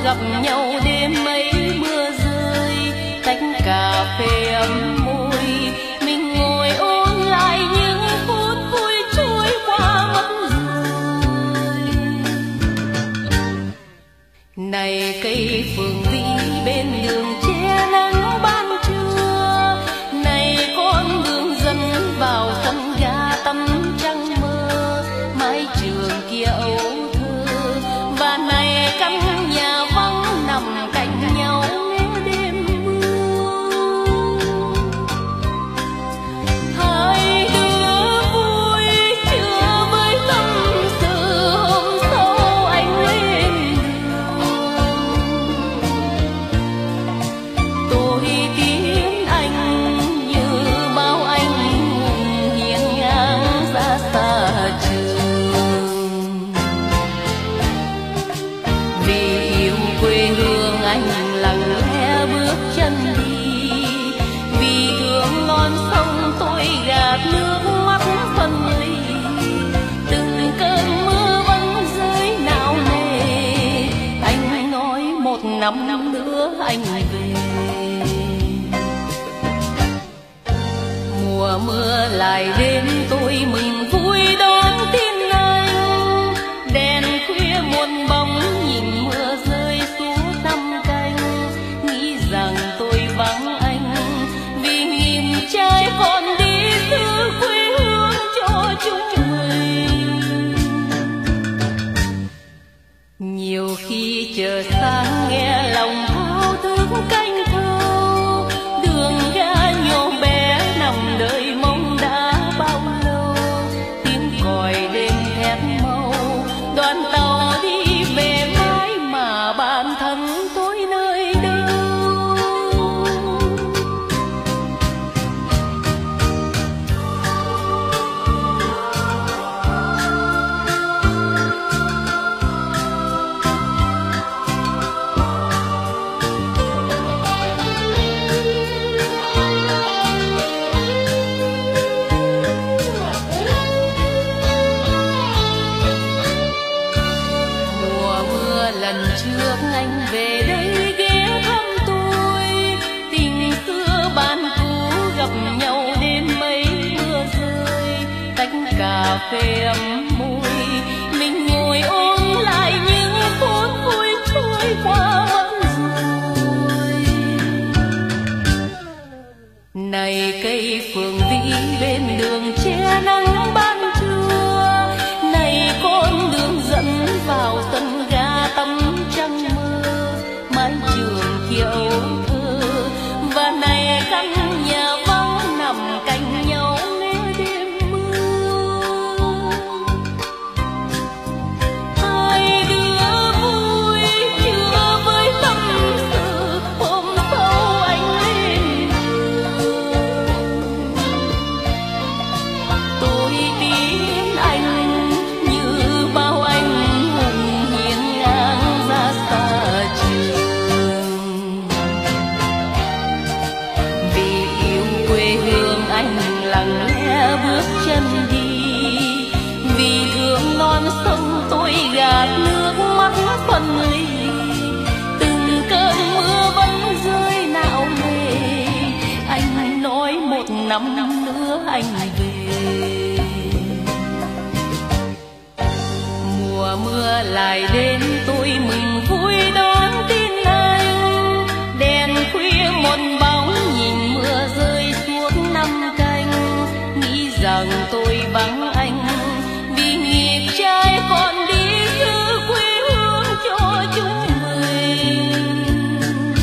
gặp nhau đêm ấy mưa rơi, tách cà phê ấm môi, mình ngồi ôn lại những phút vui trôi qua mất rồi. Này cây phượng vĩ bên đường che nắng ban trưa, này con đường dẫn vào sân ga tắm trăng mơ, mái trường kia ấu thơ, và này căn nhà vắng nằm cạnh nhau nghe đêm mưa. Hai đứa vui chưa với tâm sự, hôm sau anh lên đường, tôi tiến anh như bao anh hùng hiên ngang ra xa trường. Vì yêu quê hương anh lặng lẽ bước chân đi, vì thương non sông tôi gạt nước mắt phân ly. Từng cơn mưa vẫn rơi nào nề, anh nói một năm nữa anh về. Mùa mưa lại đến tôi mừng vui đón tin anh, đèn khuya muôn bóng nhìn mưa rơi xuống năm canh, nghĩ rằng tôi vắng anh vì nghìn trai còn đi giữ quê hương cho chúng mình. Nhiều khi chờ sáng nghe lòng thao thức canh thâu, đường ga nhỏ bé nằm đợi mong đã bao lâu, tiếng còi đêm thét mau, đoàn tàu đi về mãi mà bản thân tôi nơi đâu. Mùa mưa lần trước anh về đây ghé thăm tôi, tình xưa ban cũ gặp nhau đêm mấy mưa rơi, tách cà phê ấm môi, mình ngồi ôn lại những phút vui trôi qua mất rồi. Này cây phượng vĩ bên đường che nắng ban trưa, này con đường dẫn vào sân ga tắm trăng mơ, mái trường kia ấu thơ, và này căn nhà vắng nằm cạnh nhau nghe đêm mưa. Hai đứa vui chưa với tâm sự, hôm sau anh lên đường, tôi tiến anh như bao anh hùng hiên ngang ra xa trường. Vì yêu quê hương anh lặng lẽ bước chân đi, vì thương non sông tôi gạt nước mắt phân ly. Từng cơn mưa vẫn rơi não nề, anh nói một năm nữa anh về. Mùa mưa lại đến tôi mừng vui đón tin anh, đèn khuya một bóng nhìn mưa rơi suốt năm canh, nghĩ rằng tôi vắng anh vì nghiệp trai còn đi giữ quê hương cho chúng mình.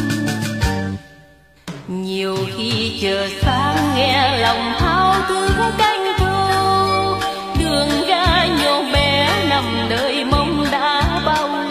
Nhiều khi chờ sáng nghe lòng thao thức canh thâu, đường ga nhỏ bé nằm đợi mong đã bao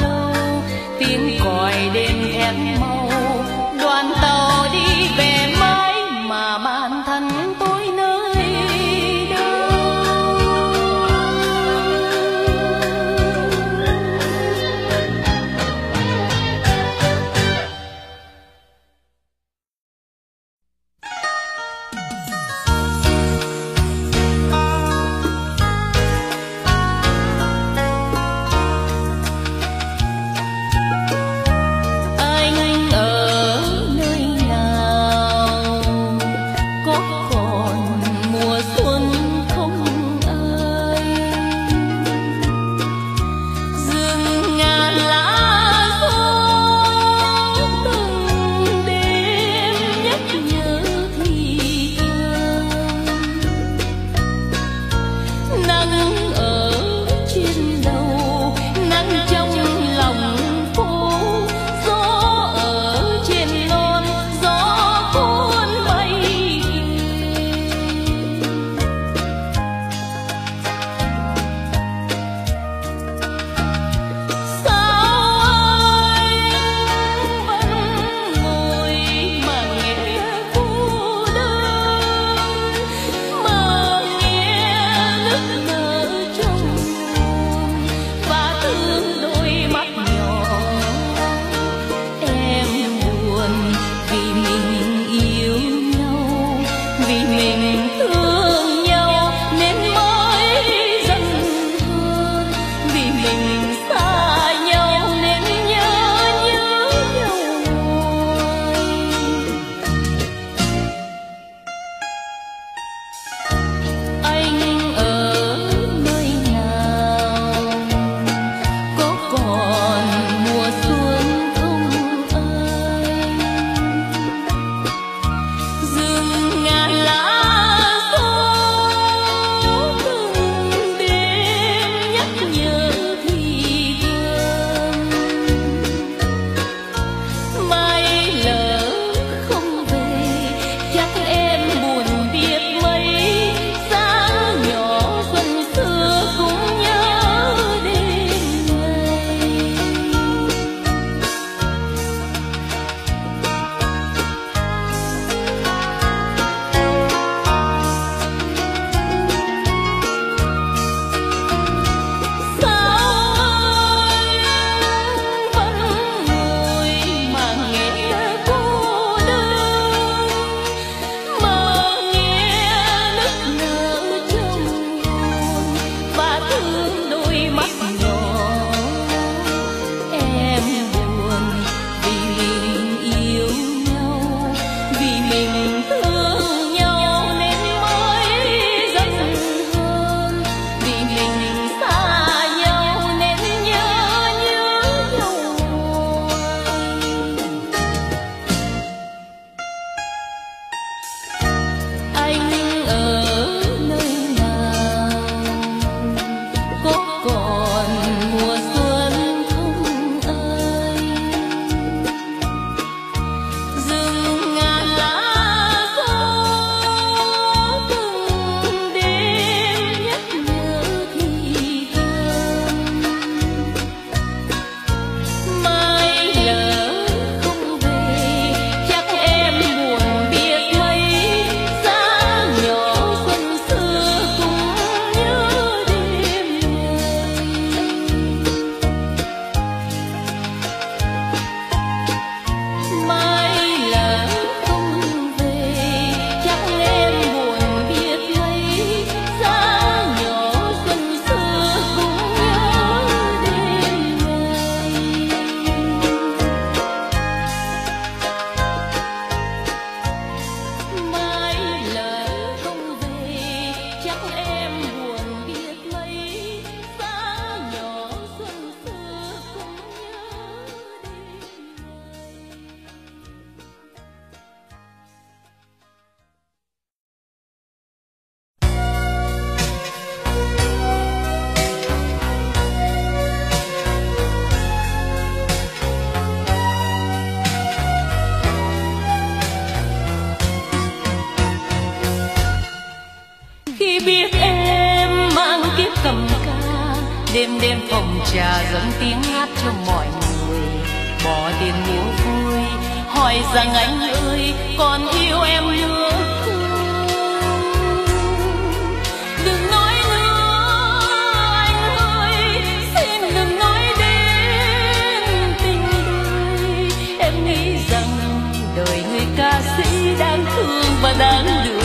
đêm đêm phòng trà dâng tiếng hát cho mọi người, bỏ tiền mua vui hỏi rằng anh ơi còn yêu em nữa không? Đừng nói nữa anh ơi, xin đừng nói đến tình đời. Em nghĩ rằng đời người ca sĩ đáng thương và đáng được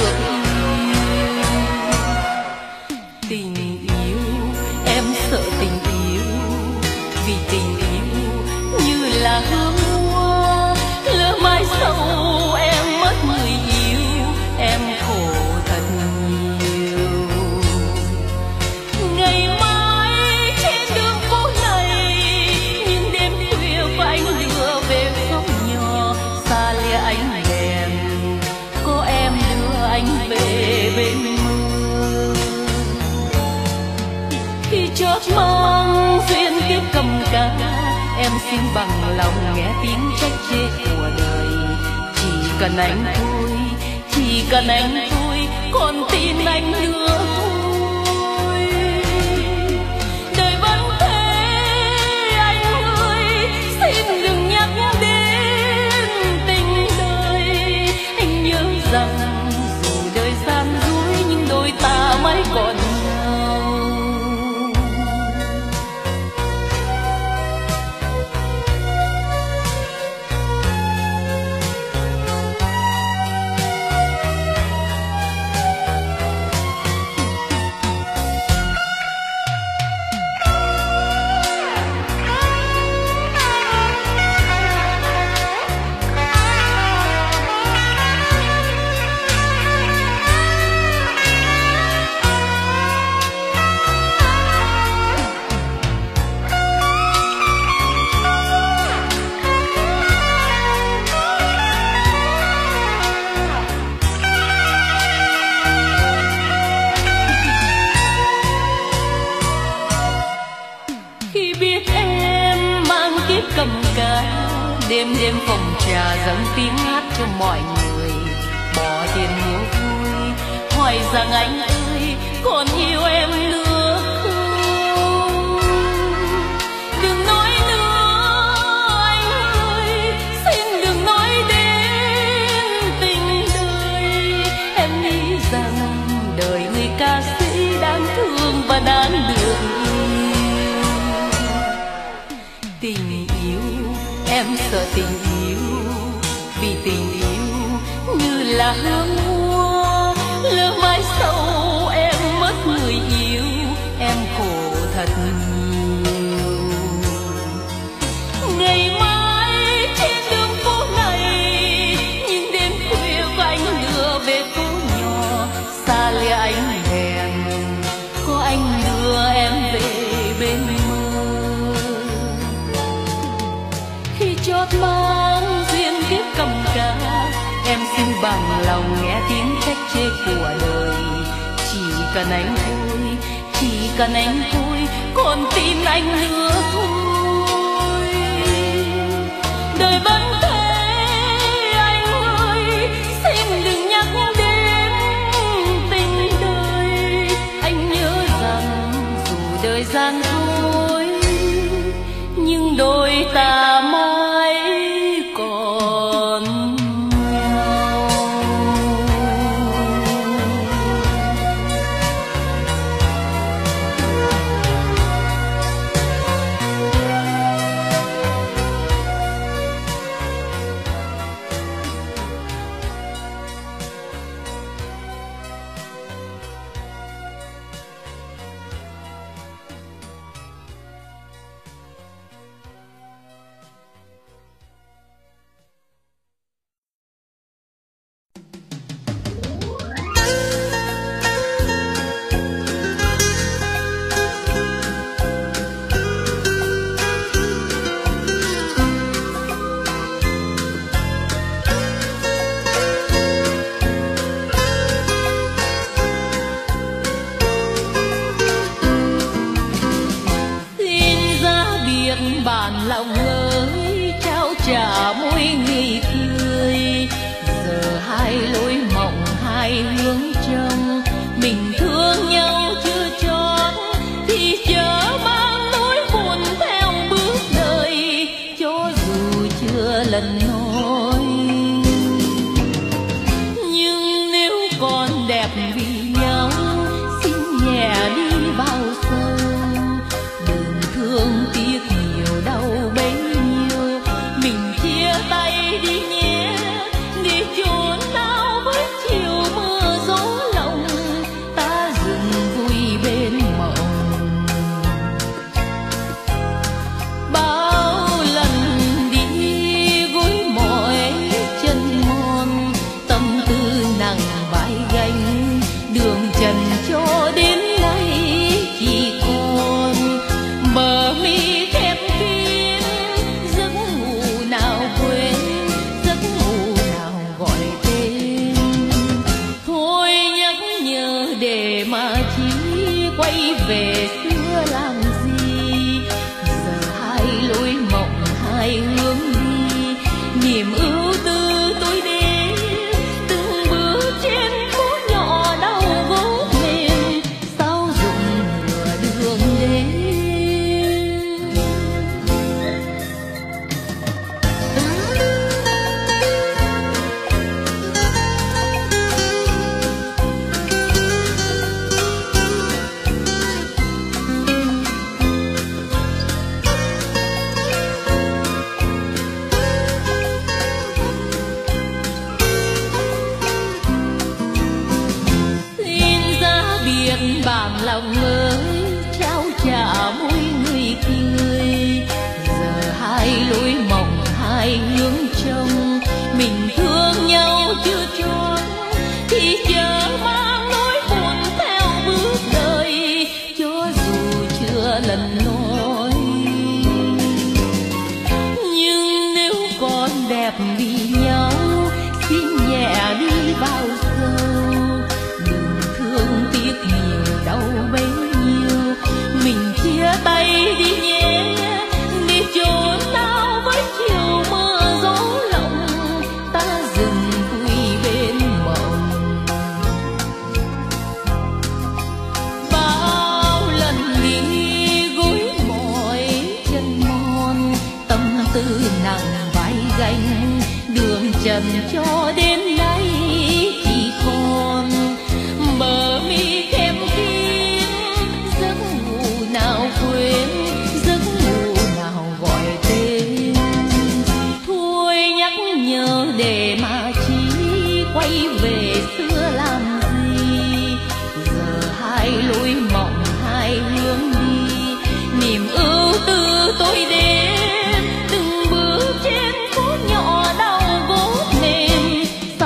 tình yêu. Em sợ tình yêu, vì tình yêu như là hương hoa, lỡ mai sau em mất người yêu, em khổ thật nhiều. Ngày mai trên đường phố này, những đêm khuya và anh đưa về phố nhỏ xa lìa ánh đèn, có em đưa anh về bên mưa. Khi chót mang duyên kiếp cầm ca, em xin bằng lòng nghe tiếng trách chê của đời. Chỉ cần anh thôi, chỉ cần anh thôi, còn tin anh nữa thôi. Đời vẫn thế anh ơi, xin đừng nhắc đến tình đời. Anh nhớ rằng dù đời gian dối nhưng đôi ta mãi còn nhau. Cầm ca đêm đêm phòng trà dâng tiếng hát cho mọi người, bỏ tiền mua vui hỏi rằng anh ơi còn yêu em nữa không? Đừng nói nữa anh ơi, xin đừng nói đến tình đời. Em nghĩ rằng đời người ca sĩ đáng thương và đáng được tình yêu. Em sợ tình yêu, vì tình yêu như là hương hoa, lỡ mai sau em mất người yêu, em khổ thật nhiều. Ngày mai trên đường phố này, những đêm khuya và anh đưa về phố nhỏ xa lìa ánh đèn, có anh đưa em về bên chót mang duyên kiếp cầm ca. Em xin bằng lòng nghe tiếng trách chê của đời. Chỉ cần anh thôi, chỉ cần anh thôi, còn tin anh nữa thôi. Đời vẫn thế anh ơi, xin đừng nhắc đến tình đời. Anh nhớ rằng dù đời gian dối nhưng đôi ta mãi còn nhau. Bản lòng ơi trao trả mỗi người cười, giờ hai lối mộng hai hướng trông, mình thương nhau chưa chót thì chờ mãi. lần nói. Nhưng nếu còn đẹp vì nhau, xin nhẹ đi vào sâu. Đừng thương tiếc nhiều đau bấy nhiêu, mình chia tay đi nhé, đi chốn nào với chiều mưa gió lòng. Ta dừng vui bên mộng. Bao lần đi gối mỏi chân mòn, tâm tư nặng vai gánh, đường trần cho đến nay chỉ còn bờ mi khép kín. Giấc ngủ nào quên, giấc ngủ nào gọi tên. Thôi nhắc nhở để mà chỉ quay về xưa làm gì. Giờ hai lối mộng hai hướng đi, niềm ưu tư tôi đến từng bước trên phố nhỏ đau gốc mềm. Sao dùng nửa đường đến. Xin ra biển bản lòng ơi, trao trả môi người cười. Giờ hai lối mộng hai hướng trông, mình thương nhau chưa tròn thì chờ mang nỗi buồn theo bước đời. Cho dù chưa lần nói, nhưng nếu còn đẹp vì nhau, xin nhẹ đi vào sâu. Đừng thương tiếc nhiều đau bấy nhiêu, mình chia tay đi nhé, đi chốn nào với chiều mưa gió lòng. Ta dừng vui bên mộng. Bao lần đi gối mỏi chân mòn, tâm tư nặng vai gánh, đường trần cho đến nay chỉ còn bờ mi khép kín. Giấc ngủ nào quên, giấc ngủ nào gọi tên. Thôi nhắc nhở để mà chỉ quay về xưa làm gì. Giờ hai lối mộng hai hướng đi, niềm ưu tư tôi đến từng bước trên phố nhỏ đau gốc mềm.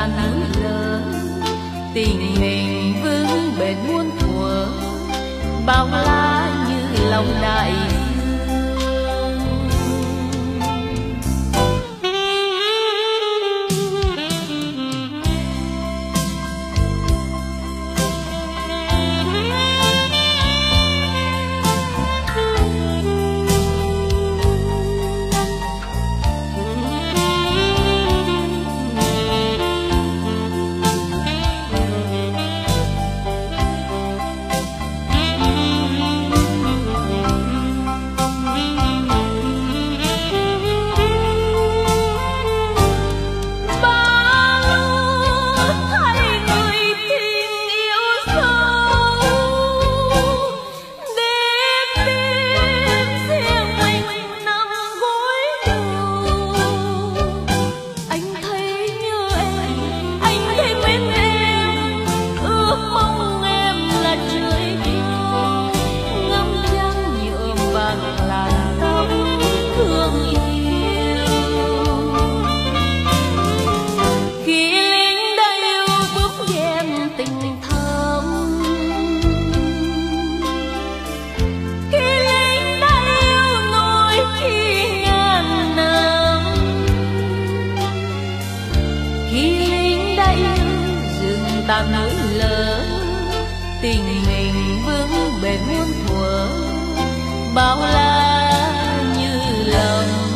tan núi lớn, tình mình vững bền muôn thuở, bao la như lòng đại ta núi lớn, tình mình vững bền muôn thuở, bao la như lòng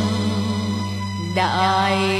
đại.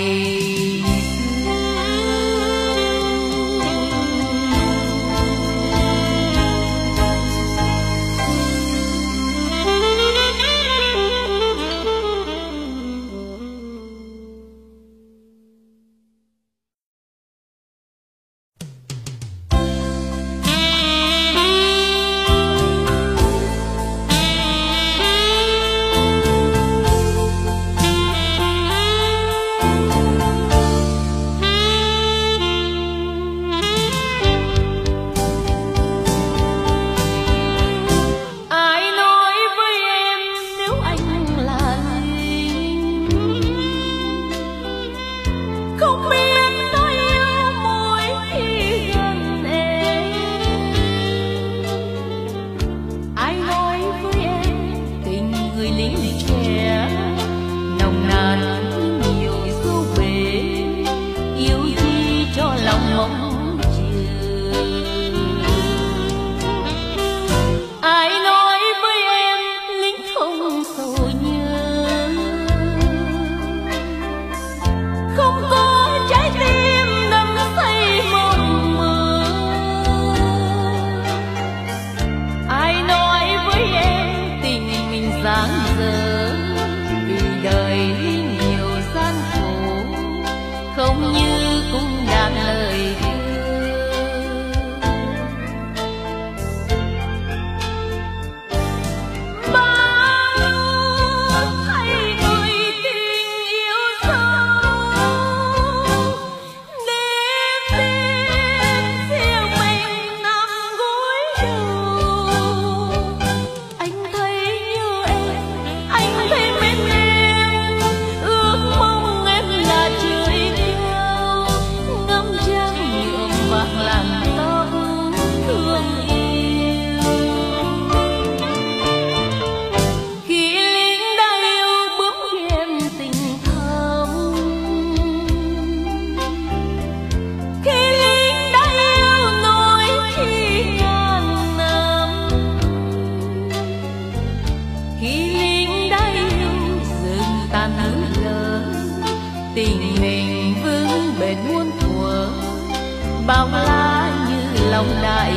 Bao la như lòng đại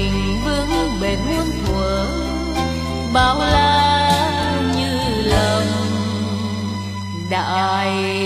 tình vững bền muôn thuở, bao la như lầm đại.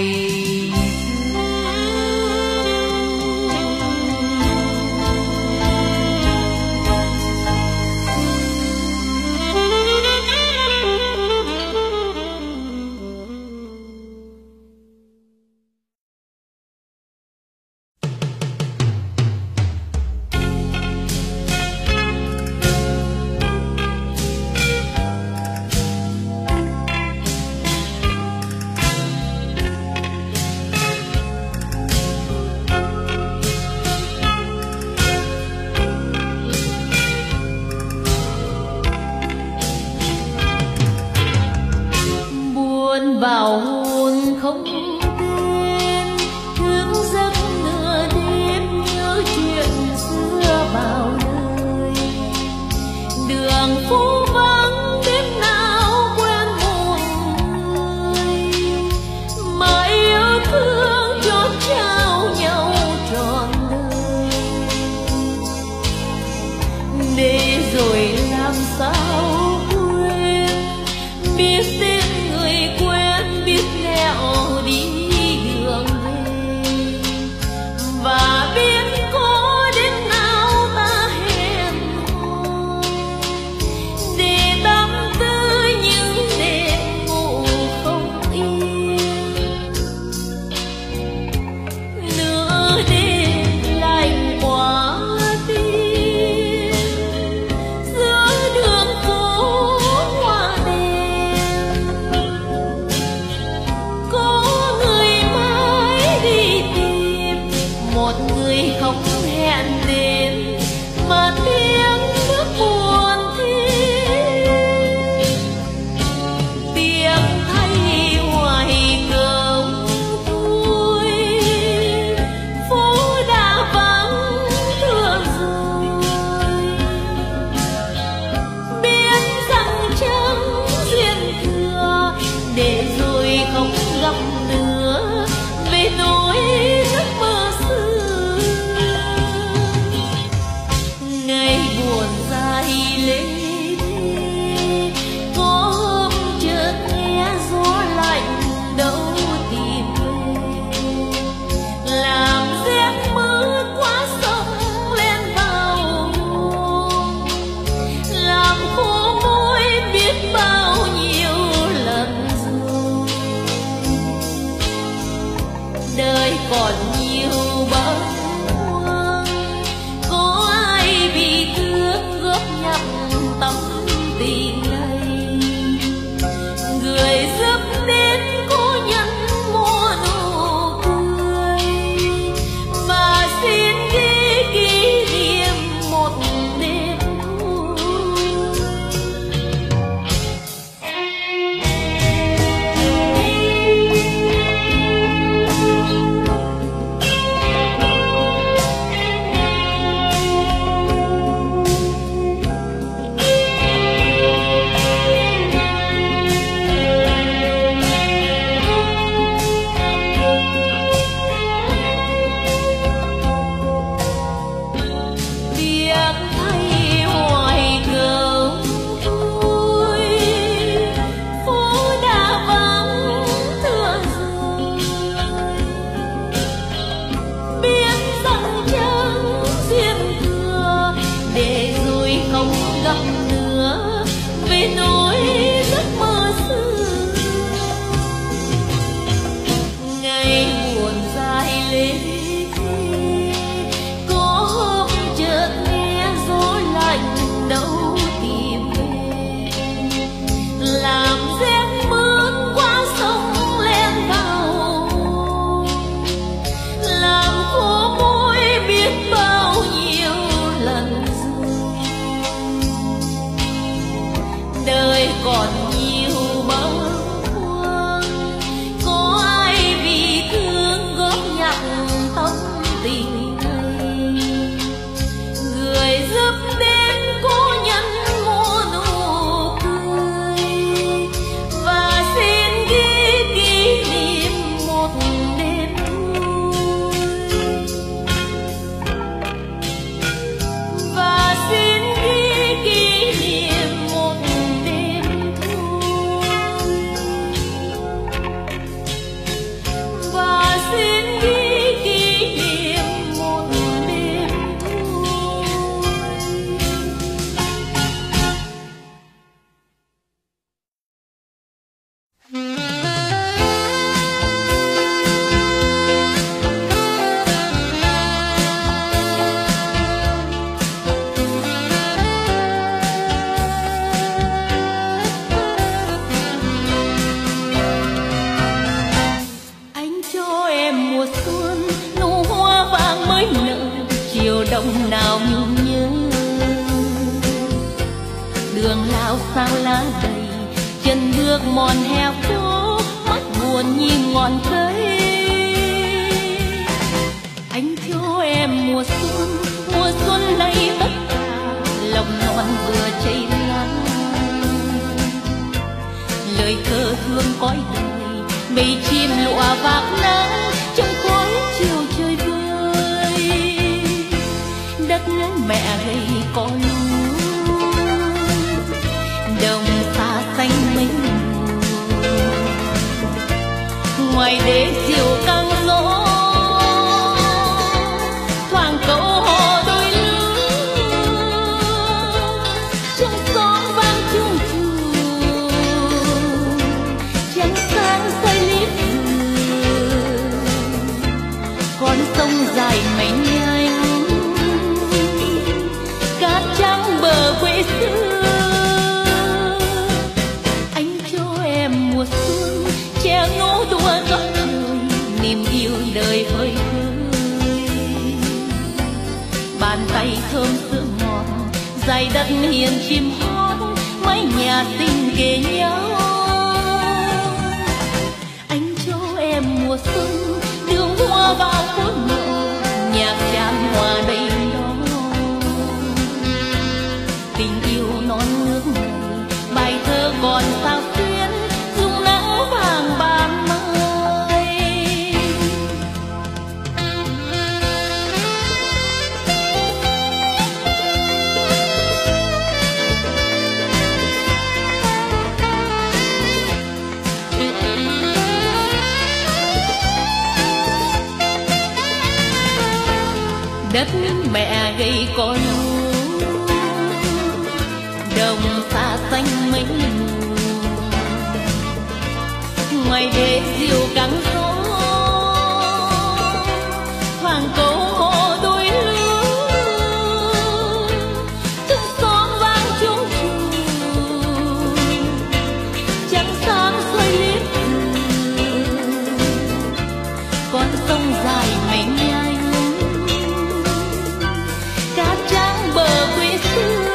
Vào hồn không tên, thương giấc nửa đêm nhớ chuyện xưa bao đời. Đường phố vắng đêm nào quen một người, mãi yêu thương chót trao nhau trọn đời. Để rồi làm sao quên biết tên người quen, biết nẻo đi đường về, và biết có đến nào ta hẹn hò để tâm tư những đêm ngủ không yên. Nửa đêm lạnh quá tim, giữa đường phố hoa đèn, có người mãi đi tìm một người không hẹn đến, mà tiếng bước buồn thêm. Tiếng thay ngoài cổng tôi, phố đã vắng thưa rồi. Biết rằng chẳng duyên thừa, để rồi không gặp nữa về nỗi giấc mơ xưa. Ngày buồn dài lê thê, có hôm chợt nghe gió lạnh đâu tìm về, làm rét mưa qua sông lên vào hồn, làm khô môi biết bao nhiêu lần rồi. Đời còn nhiều bâng khuâng, có ai bị thương góp nhặt tấm tình này, người giúp đến cố nhân mua nụ cười, và xin ghi kỷ niệm một đêm vui. Tiếng thay ngoài cổng tôi, phố đã vắng thưa rồi. Biết rằng chẳng duyên thừa, để rồi không gặp nữa về nỗi giấc mơ xưa. Ngày buồn dài lê thê, có hôm chợt nghe gió lạnh đâu tìm về, làm rét mướt qua sông lên vào hồn, làm khô môi biết bao nhiêu lần rồi. Đời đường lao sao lá đầy, chân bước mòn hè phố, mắt buồn nhìn ngọn cây. Anh cho em mùa xuân lấy tất cả, lòng non vừa cháy lắm. Lời thơ thương cõi đời, mây chim lụa vạc nắng, trong khói chiều trời vơi. Đất mẹ gầy có lúa, đồng xa xanh mênh mông, ngoài đê diều căng gió, thoảng câu hò đôi lứa, trong gió vang chuông chùa, trăng sáng xoay liếc dừa, con sông dài mênh nhanh, cát trắng bờ quê xưa. Anh cho em mùa xuân che ngô đua góc trời, niềm yêu đời vơi vơi. Bàn tay thơm sữa ngọt, dải đất hiền chim hót, mái nhà xinh kề nhau. Anh cho em mùa xuân đường hoa vào phố nhỏ, nhạc tràn hòa đầy đó. Tình yêu non nước này, bài thơ còn sao xuyến, dung nắng vàng ban mai. Đất mẹ gầy có lúa, đồng xa xanh mênh mông, ngoài đê diều căng gió, thoảng câu hò đôi lứa, trong xóm vang chuông chùa, trăng sáng xoay liếc dừa, con sông dài mênh nhanh, cát trắng bờ quê xưa.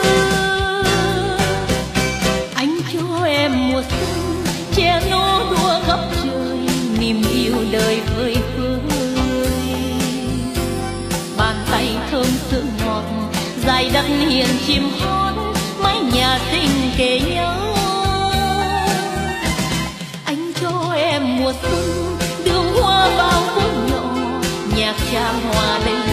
Anh cho em mùa xuân che nô đua góc trời, niềm yêu đời vơi vơi. Bàn tay thơm sữa ngọt, dải đất hiền chim hót, mái nhà xinh kề nhau. Anh cho em mùa xuân đường hoa vào phố nhỏ, nhạc tràng hòa đầy